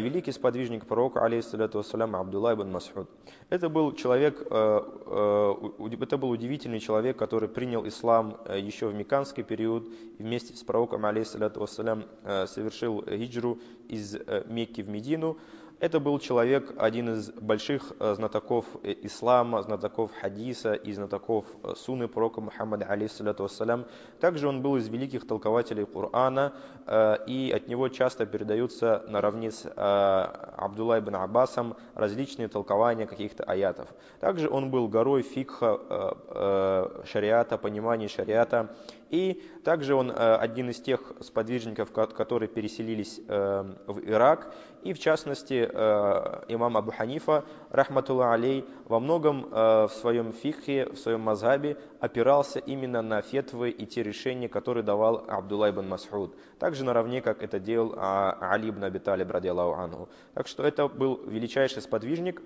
великий сподвижник пророка, алейхиссалату вассалям, Абдулла ибн Мас'уд. Это был человек, это был удивительный человек, который принял ислам еще в мекканский период и вместе с пророком, алейхиссалату вассалям, совершил хиджру из Мекки в Медину. Это был человек, один из больших знатоков ислама, знатоков хадиса и знатоков сунны пророка Мухаммада, алейхиссалату вассалям. Также он был из великих толкователей Корана, и от него часто передаются наравне с Абдулла ибн Аббасом различные толкования каких-то аятов. Также он был горой фикха, шариата, понимания шариата. И также он один из тех сподвижников, которые переселились в Ирак. И в частности, имам Абу Ханифа, рахматуллах алей, во многом в своем фикхе, в своем мазхабе опирался именно на фетвы и те решения, которые давал Абдулла ибн Мас'уд. Также наравне, как это делал Али ибн Аби Талиб, радиаллаху анху. Так что это был величайший сподвижник,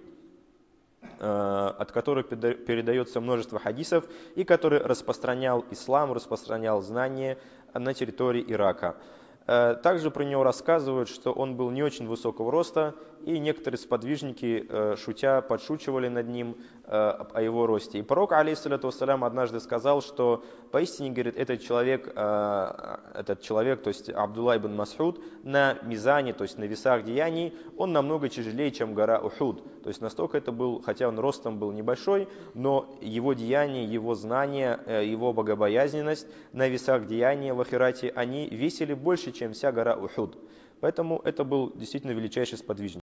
от которых передается множество хадисов, и который распространял ислам, распространял знания на территории Ирака. Также про него рассказывают, что он был не очень высокого роста, и некоторые сподвижники, шутя, подшучивали над ним о его росте. И пророк, алейхиссалату вассалям, однажды сказал, что поистине, говорит, этот человек, то есть Абдулла ибн Мас'уд, на мизане, то есть на весах деяний, он намного тяжелее, чем гора Ухуд. То есть настолько это был, хотя он ростом был небольшой, но его деяния, его знания, его богобоязненность на весах деяния в ахирате, они весили больше, чем вся гора Ухуд. Поэтому это был действительно величайший сподвижник.